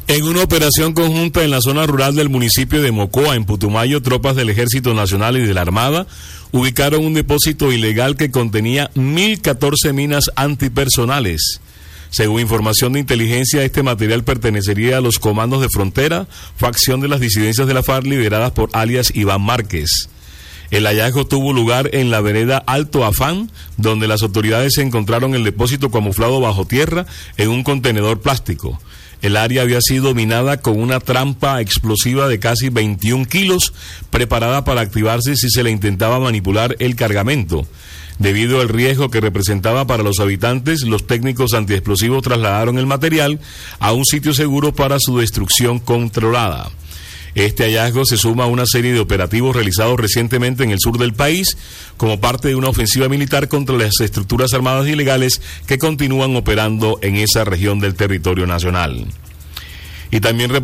En una operación conjunta en la zona rural del municipio de Mocoa, en Putumayo, tropas del Ejército Nacional y de la Armada ubicaron un depósito ilegal que contenía 1.014 minas antipersonales. Según información de inteligencia, este material pertenecería a los comandos de frontera, facción de las disidencias de la FARC lideradas por alias Iván Márquez. El hallazgo tuvo lugar en la vereda Alto Afán, donde las autoridades encontraron el depósito camuflado bajo tierra en un contenedor plástico. El área había sido minada con una trampa explosiva de casi 21 kilos, preparada para activarse si se le intentaba manipular el cargamento. Debido al riesgo que representaba para los habitantes, los técnicos antiexplosivos trasladaron el material a un sitio seguro para su destrucción controlada. Este hallazgo se suma a una serie de operativos realizados recientemente en el sur del país como parte de una ofensiva militar contra las estructuras armadas ilegales que continúan operando en esa región del territorio nacional. Y también